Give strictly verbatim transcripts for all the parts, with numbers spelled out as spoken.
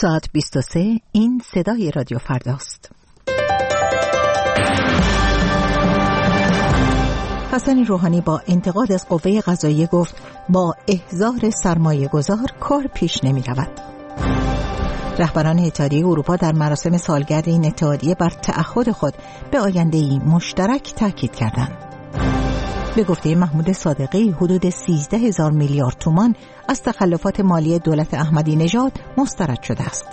ساعت بیست و سه، این صدای رادیو فرداست. حسن روحانی با انتقاد از قوه قضاییه گفت با احضار سرمایه گذار کار پیش نمی رود. رهبران اتحادیه اروپا در مراسم سالگرد این اتحادیه بر تعهد خود به آینده‌ای مشترک تاکید کردند. به گفته محمود صادقی حدود سیزده هزار میلیارد تومان از تخلفات مالی دولت احمدی نژاد مسترد شده است.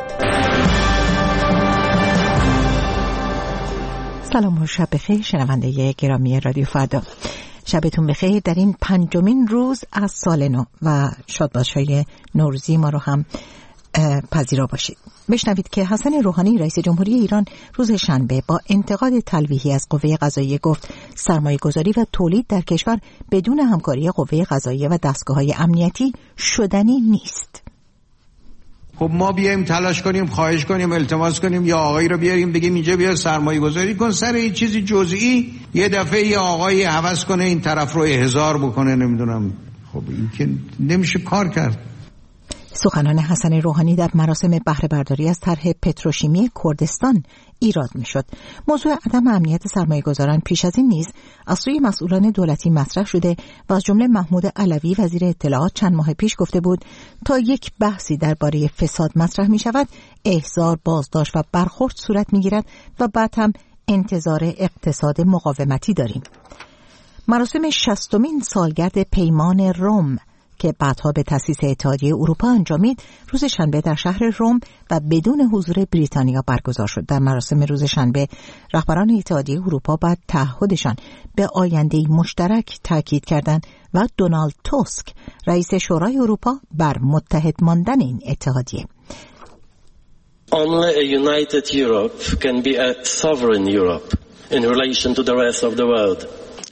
سلام و شب بخیر شنونده گرامی رادیو فردا. شبتون بخیر در این پنجمین روز از سال نو و شادباشای نوروزی ما رو هم پذیرا باشید. بشنوید که حسن روحانی رئیس جمهوری ایران روز شنبه با انتقاد تلویحی از قوه قضاییه گفت سرمایه گذاری و تولید در کشور بدون همکاری قوه قضاییه و دستگاه‌های امنیتی شدنی نیست. خب ما بیایم تلاش کنیم، خواهش کنیم، التماس کنیم یا آقایی رو بیاریم بگیم اینجا بیا سرمایه گذاری کن سر یه چیزی جزئی، یه دفعه یه آقایی هوس کنه این طرف رو احضار بکنه، نمیدونم. خب این که نمیشه کار کرد. سخنان حسن روحانی در مراسم بهره برداری از طرح پتروشیمی کردستان ایراد میشد. موضوع عدم امنیت سرمایه‌گذاران پیش از این نیز از سوی مسئولان دولتی مطرح شده و از جمله محمود علوی وزیر اطلاعات چند ماه پیش گفته بود تا یک بحثی درباره فساد مطرح می شود احضار، بازداشت و برخورد صورت می گیرد و بعد هم انتظار اقتصاد مقاومتی داریم. مراسم شصتمین سالگرد پیمان روم که بعدها به تأسیس اتحادیه اروپا انجامید روز شنبه در شهر روم و بدون حضور بریتانیا برگزار شد. در مراسم روز شنبه رهبران اتحادیه اروپا بعد تعهدشان به آینده‌ای مشترک تاکید کردند و دونالد توسک رئیس شورای اروپا بر متحد ماندن این اتحادیه. Only a united Europe can be a sovereign Europe in relation to the rest of the world.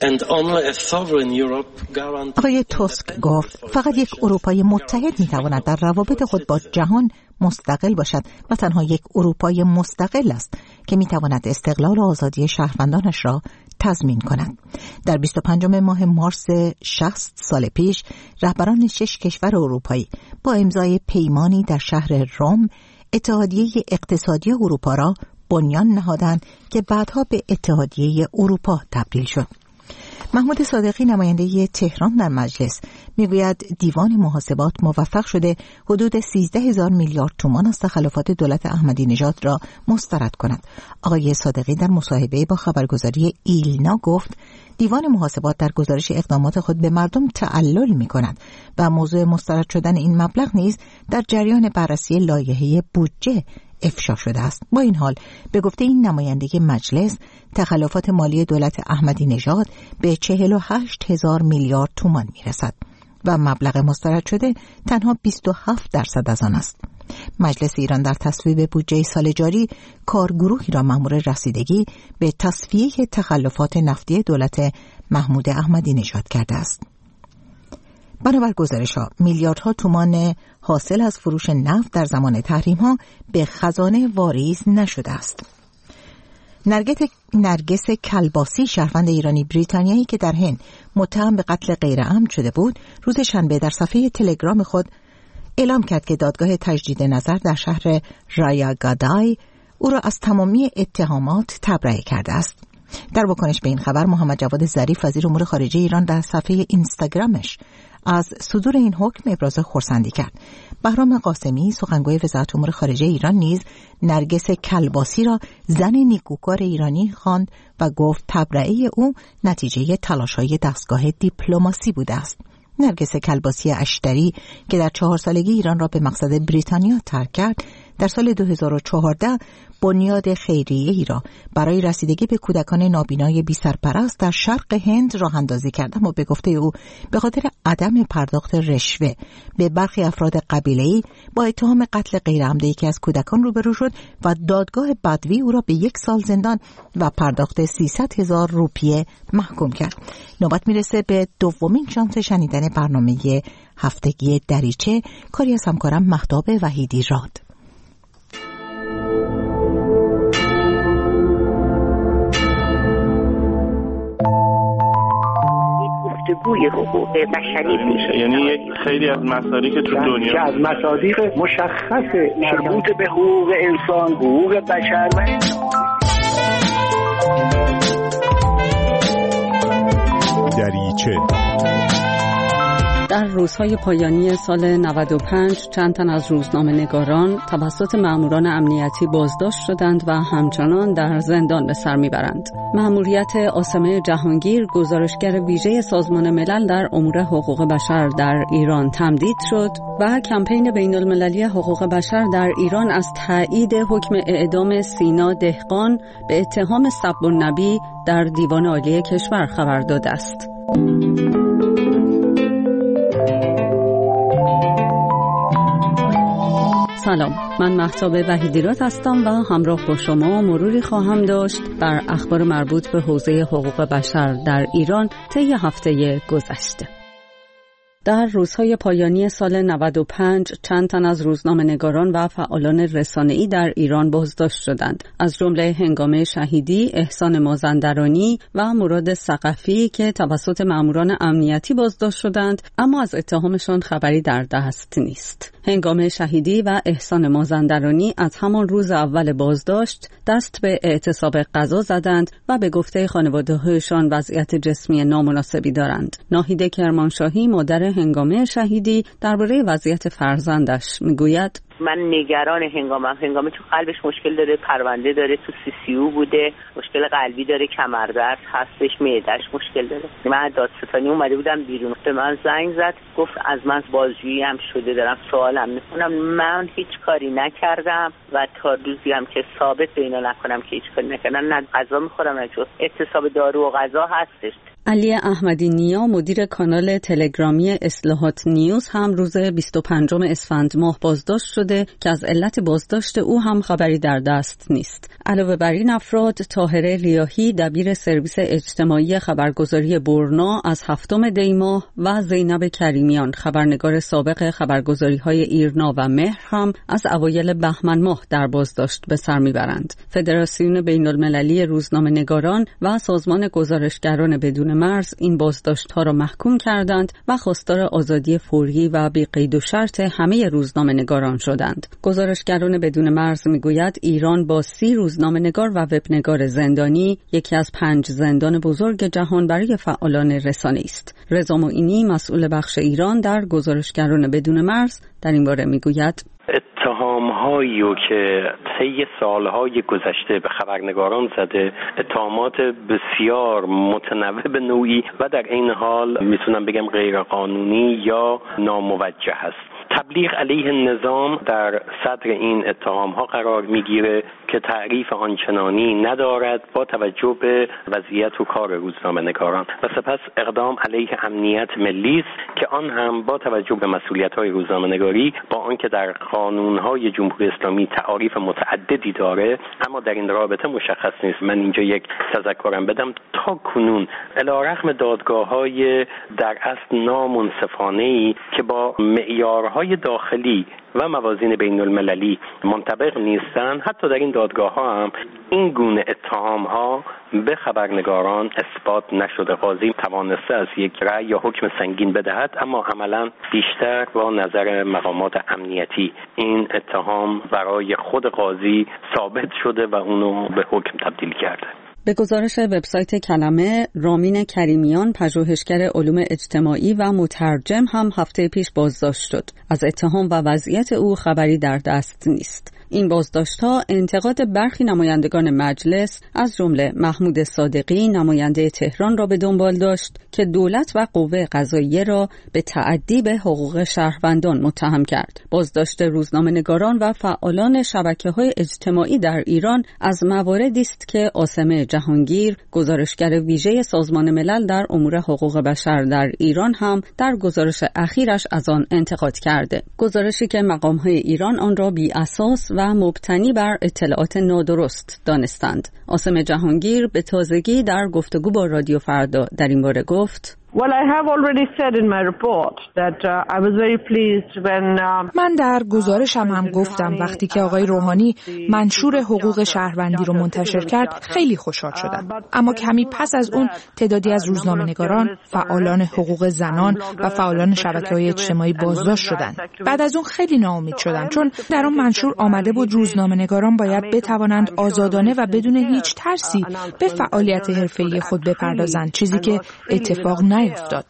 آقای توسک گفت فقط یک اروپای متحد میتواند در روابط خود با جهان مستقل باشد و تنها یک اروپای مستقل است که میتواند استقلال و آزادی شهروندانش را تضمین کند. در بیست و پنجم ماه مارس شصت سال پیش رهبران شش کشور اروپایی با امضای پیمانی در شهر روم اتحادیه اقتصادی اروپا را بنیان نهادند که بعدها به اتحادیه اروپا تبدیل شد. محمود صادقی نماینده تهران در مجلس میگوید دیوان محاسبات موفق شده حدود سیزده هزار میلیارد تومان از تخلفات دولت احمدی نژاد را مسترد کند. آقای صادقی در مصاحبه با خبرگزاری ایلنا گفت دیوان محاسبات در گزارش اقدامات خود به مردم تعلل می کند و موضوع مسترد شدن این مبلغ نیز در جریان بررسی لایحه بودجه افشا شده است. با این حال به گفته این نماینده مجلس تخلفات مالی دولت احمدی نژاد به چهل و هشت هزار میلیارد تومان میرسد و مبلغ مسترد شده تنها بیست و هفت درصد از آن است. مجلس ایران در تصویب بودجه سال جاری کارگروهی را مأمور رسیدگی به تصفیه تخلفات نفتی دولت محمود احمدی نژاد کرده است. بنابر گزارش‌ها میلیاردها تومان حاصل از فروش نفت در زمان تحریم‌ها به خزانه واریز نشده است. نرگس کلباسی شهروند ایرانی بریتانیایی که در هند متهم به قتل غیرعمد شده بود روز شنبه در صفحه تلگرام خود اعلام کرد که دادگاه تجدید نظر در شهر رایاگادای او را از تمامی اتهامات تبرئه کرده است. در واکنش به این خبر محمد جواد ظریف وزیر امور خارجه ایران در صفحه اینستاگرامش از صدور این حکم ابراز خرسندی کرد. بهرام قاسمی سخنگوی وزارت امور خارجه ایران نیز نرگس کلباسی را زن نیکوکار ایرانی خواند و گفت تبرئه او نتیجه تلاش‌های دستگاه دیپلماسی بوده است. نرگس کلباسی اشتری که در چهار سالگی ایران را به مقصد بریتانیا ترک کرد در سال دو هزار و چهارده بنیاد خیریه‌ای را برای رسیدگی به کودکان نابینای بی سرپرست در شرق هند راه اندازی کرد، اما به گفته او به خاطر عدم پرداخت رشوه به برخی افراد قبیله‌ای با اتهام قتل غیرعمد یکی از کودکان روبرو شد و دادگاه بدوی او را به یک سال زندان و پرداخت سیصد هزار روپیه محکوم کرد. نوبت میرسه به دومین شانس شنیدن برنامه هفتگی دریچه، کاری از همکارم مهتاب وحیدی راد. الگوی حقوق بشری میشه. یعنی یک خیلی از مصادیق که تو دنیا که از مصادیق مشخص مربوط به حقوق انسان، حقوق بشر و دریچه. در روزهای پایانی سال نود و پنج چند تن از روزنامه‌نگاران توسط ماموران امنیتی بازداشت شدند و همچنان در زندان به سر میبرند. مأموریت عاصمه جهانگیر، گزارشگر ویژه سازمان ملل در امور حقوق بشر در ایران تمدید شد و کمپین بین المللی حقوق بشر در ایران از تایید حکم اعدام سینا دهقان به اتهام سب النبی در دیوان عالی کشور خبر داده است. سلام، من مهتاب وحیدیراد هستم و همراه با شما مروری خواهم داشت بر اخبار مربوط به حوزه حقوق بشر در ایران طی هفته گذشته. در روزهای پایانی سال نود و پنج چند تن از روزنامه‌نگاران و فعالان رسانه‌ای در ایران بازداشت شدند، از جمله هنگامه شهیدی، احسان مازندرانی و مراد ثقفی که توسط ماموران امنیتی بازداشت شدند، اما از اتهامشان خبری در دست نیست. هنگامه شهیدی و احسان مازندرانی از همان روز اول بازداشت دست به اعتصاب غذا زدند و به گفته خانواده‌هایشان وضعیت جسمی نامناسبی دارند. ناهید کرمانشاهی، مادر هنگامه شهیدی، درباره وضعیت فرزندش میگوید: من نگران هنگامم. هنگامه تو قلبش مشکل داره، پرونده داره، تو سی سی او بوده، مشکل قلبی داره، کمردرد هستش، معده‌اش مشکل داره. من دادستانی اومده بودم بیرون، به من زنگ زد، گفت از من بازجویی هم شده، دارم سوالم میکنم. من هیچ کاری نکردم و تا روزی هم که ثابت به اینا نکنم که هیچ کاری نکردم، نه غذا میخورم نه جز اعتصاب دارو و غذا هستش. علی احمدی نیا، مدیر کانال تلگرامی اصلاحات نیوز، هم روز بیست و پنجم اسفند ماه بازداشت شده که از علت بازداشت او هم خبری در دست نیست. علاوه بر این افراد، طاهره ریاحی، دبیر سرویس اجتماعی خبرگزاری برنا از هفتم دی ماه و زینب کریمیان، خبرنگار سابق خبرگزاری‌های ایرنا و مهر، هم از اوایل بهمن ماه در بازداشت به سر میبرند. فدراسیون بین‌المللی روزنامه‌نگاران و سازمان گزارشگران بدون مرز این بازداشت‌ها را محکوم کردند و خواستار آزادی فوری و بی قید و شرط همه روزنامه‌نگاران شدند. گزارشگران بدون مرز میگوید ایران با سی روزنامه‌نگار و وبنگار زندانی یکی از پنج زندان بزرگ جهان برای فعالان رسانه‌ای است. رضا معینی، مسئول بخش ایران در گزارشگران بدون مرز، در این باره میگوید: اتهام‌هایی که طی سالهای گذشته به خبرنگاران زده، اتهامات بسیار متنوع به نوعی و در این حال میتونم بگم غیرقانونی یا ناموجه است. تبلیغ علیه نظام در صدر این اتهام‌ها قرار میگیره که تعریف آنچنانی ندارد با توجه به وضعیت و کار روزنامه‌نگاران و سپس اقدام علیه امنیت ملی است که آن هم با توجه به مسئولیت‌های روزنامه‌نگاری، با آنکه در قانون‌های جمهوری اسلامی تعاریف متعددی داره اما در این رابطه مشخص نیست. من اینجا یک تذکرم بدم، تا کنون علیرغم دادگاه‌های در اصل نامنصفانه‌ای که با معیارهای داخلی و موازین بین المللی منطبق نیستن، حتی در این دادگاه ها هم این گونه اتهام ها به خبرنگاران اثبات نشده. قاضی توانسته از یک رأی یا حکم سنگین بدهد، اما عملا بیشتر با نظر مقامات امنیتی این اتهام برای خود قاضی ثابت شده و اونو به حکم تبدیل کرده. به گزارش وبسایت کلمه، رامین کریمیان، پژوهشگر علوم اجتماعی و مترجم، هم هفته پیش بازداشت شد. از اتهام و وضعیت او خبری در دست نیست. این بازداشت‌ها انتقاد برخی نمایندگان مجلس از جمله محمود صادقی، نماینده تهران، را به دنبال داشت که دولت و قوه قضاییه را به تعدی به حقوق شهروندان متهم کرد. بازداشت روزنامه‌نگاران و فعالان شبکه‌های اجتماعی در ایران از مواردی است که عاصمه جهانگیر، گزارشگر ویژه سازمان ملل در امور حقوق بشر در ایران، هم در گزارش اخیرش از آن انتقاد کرده. گزارشی که مقام‌های ایران آن را بی اساس و مبتنی بر اطلاعات نادرست دانستند. عاصم جهانگیر به تازگی در گفتگو با رادیو فردا در این باره گفت: Well, I have already said in my report that uh, I was very pleased when uh, من در گزارشم هم گفتم وقتی که آقای روحانی منشور حقوق شهروندی رو منتشر کرد خیلی خوشحال شدم. اما کمی پس از اون تعدادی از روزنامه‌نگاران، فعالان حقوق زنان و فعالان شبکه‌های اجتماعی بازداشت شدند. بعد از اون خیلی ناامید شدم چون در اون منشور آمده بود روزنامه‌نگاران باید بتوانند آزادانه و بدون هیچ ترسی به فعالیت حرفه‌ای خود بپردازند، چیزی که اتفاق نیفتاد.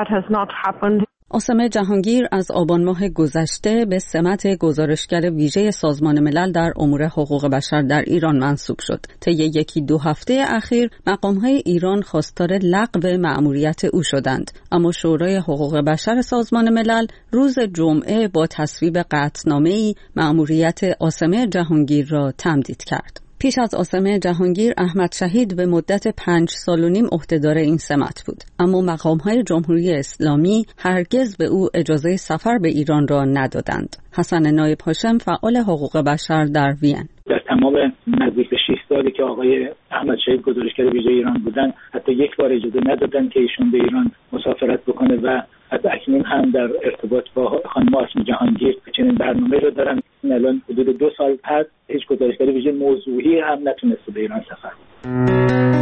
عاصمه جهانگیر از آبان ماه گذشته به سمت گزارشگر ویژه سازمان ملل در امور حقوق بشر در ایران منصوب شد. طی یکی دو هفته اخیر مقام‌های ایران خواستار لغو مأموریت او شدند، اما شورای حقوق بشر سازمان ملل روز جمعه با تصویب قطعنامه‌ای مأموریت عاصمه جهانگیر را تمدید کرد. پیش از عاصمه جهانگیر احمد شهید به مدت پنج سال و نیم عهدهدار این سمت بود، اما مقام‌های جمهوری اسلامی هرگز به او اجازه سفر به ایران را ندادند. حسن نایب هاشم فعال حقوق بشر در وین: در تمام نزدیک به شش سالی که آقای احمد شهید گزارشگر ویژه ایران بودن حتی یک بار اجازه ندادن که ایشون به ایران مسافرت بکنه و حتی اکنون هم در ارتباط با خانم عاصمه جهانگیر چنین برنامه رو دارن. الان حدود دو سال پس هیچ گزارشگر ویژه موضوعی هم نتونسته به ایران سفر کنه.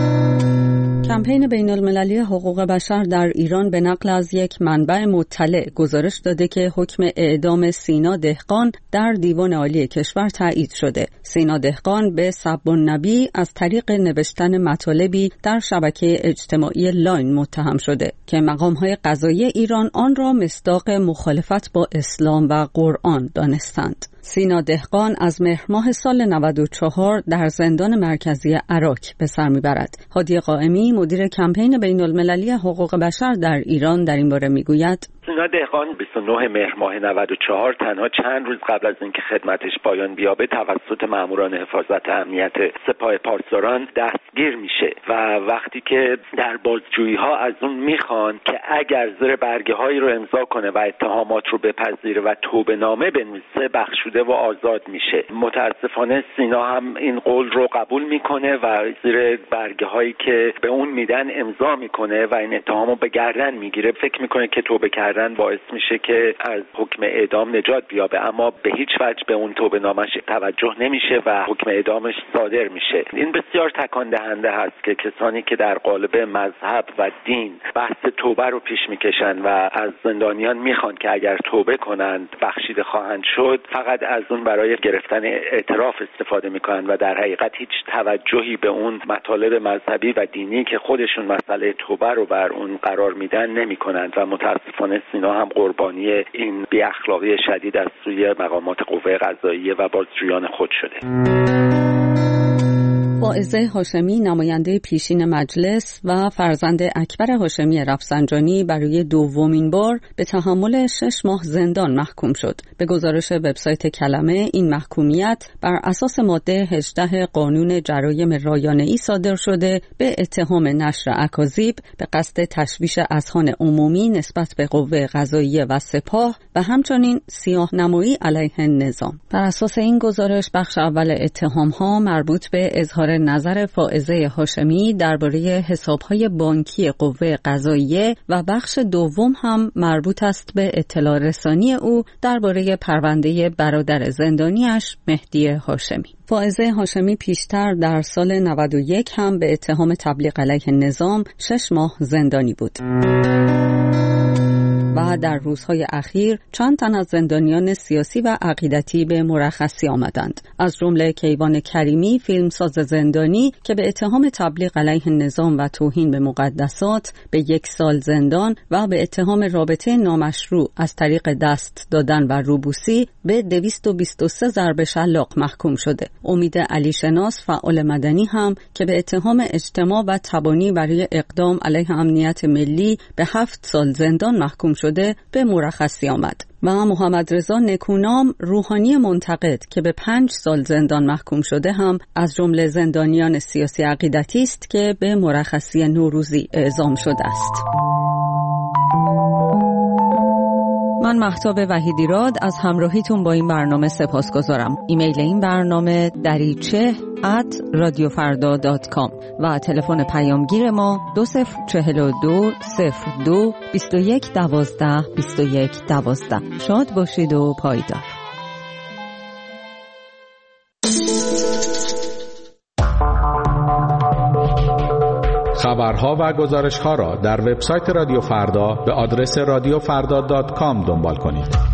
کمپین بین المللی حقوق بشر در ایران به نقل از یک منبع مطلع گزارش داده که حکم اعدام سینا دهقان در دیوان عالی کشور تایید شده. سینا دهقان به سب النبی از طریق نوشتن مطالبی در شبکه اجتماعی لاین متهم شده که مقام‌های قضایی ایران آن را مصداق مخالفت با اسلام و قرآن دانستند. سینا دهقان از مهر ماه سال نود و چهار در زندان مرکزی عراق به سر میبرد. هادی قائمی مدیر کمپین بین المللی حقوق بشر در ایران در این باره میگوید: سینا دهقان بیست و نه مهر ماه نود و چهار تنها چند روز قبل از اینکه خدمتش پایان بیابه توسط ماموران حفاظت امنیت سپاه پاسداران دستگیر میشه و وقتی که در بازجویی ها از اون میخوان که اگر زیر برگه هایی رو امضا کنه و اتهامات رو بپذیره و توبه نامه بنویسه بخشوده و آزاد میشه. متاسفانه سینا هم این قول رو قبول میکنه و زیر برگه هایی که به اون میدن امضا میکنه و این اتهامو به گردن میگیره. فکر میکنه که توبه کردن باعث میشه که از حکم اعدام نجات بیابه، اما به هیچ وجه به اون توبه نامش توجه نمیشه و حکم اعدامش صادر میشه. این بسیار تکان دهنده هست که کسانی که در قالب مذهب و دین بحث توبه رو پیش میکشن و از زندانیان میخوان که اگر توبه کنند بخشیده خواهند شد، فقط از اون برای گرفتن اعتراف استفاده میکنن و در حقیقت هیچ توجهی به اون مطالب مذهبی و دینی که خودشون مسئله توبه رو بر اون قرار میدن نمیکنند و متاسفانه سینا هم قربانی این بی اخلاقی شدید از سوی مقامات قوه قضاییه و بازجویان خود شده. واعظه هاشمی نماینده پیشین مجلس و فرزند اکبر هاشمی رفسنجانی برای دومین بار به تحمل شش ماه زندان محکوم شد. به گزارش وبسایت کلمه این محکومیت بر اساس ماده هجده قانون جرایم رایانه‌ای صادر شده به اتهام نشر اکاذیب به قصد تشویش اذهان عمومی نسبت به قوه قضاییه و سپاه و همچنین سیاه‌نمایی علیه نظام. بر اساس این گزارش بخش اول اتهام‌ها مربوط به اظهار نظر فائزه هاشمی درباره حساب‌های بانکی قوه قضاییه و بخش دوم هم مربوط است به اطلاع رسانی او درباره پرونده برادر زندانیش مهدی هاشمی. فائزه هاشمی پیشتر در سال نود و یک هم به اتهام تبلیغ علیه نظام شش ماه زندانی بود. و در روزهای اخیر چند تن از زندانیان سیاسی و عقیدتی به مرخصی آمدند، از جمله کیوان کریمی فیلمساز زندانی که به اتهام تبلیغ علیه نظام و توهین به مقدسات به یک سال زندان و به اتهام رابطه نامشروع از طریق دست دادن و روبوسی به دویست و بیست و سه ضرب شلاق محکوم شده. امید علی شناس فعال مدنی هم که به اتهام اجتماع و تبانی برای اقدام علیه امنیت ملی به هفت سال زندان محکوم شده به مرخصی آمد و محمد رضا نکونام روحانی منتقد که به پنج سال زندان محکوم شده هم از جمله زندانیان سیاسی عقیدتی است که به مرخصی نوروزی اعزام شده است. من مهتاب وحیدیراد از همراهیتون با این برنامه سپاسگزارم. ایمیل این برنامه دریچه ات رادیو فردا دات کام و تلفن پیامگیر ما دو صفر چهل و دو صفر دو بیست و یک دوازده بیست و یک دوازده. شاد باشید و پایدار. خبرها و گزارش‌ها را در وبسایت رادیو فردا به آدرس رادیو فردا دات کام دنبال کنید.